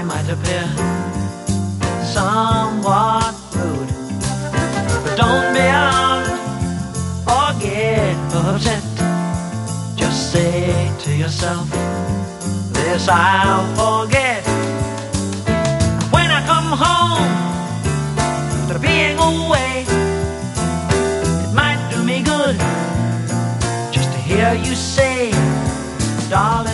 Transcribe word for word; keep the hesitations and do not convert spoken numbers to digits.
might appear somewhat rude, but don't be alarmed or get upset. Just say to yourself, this I'll forget. When I come home after being away, it might do me good just to hear you say, darling,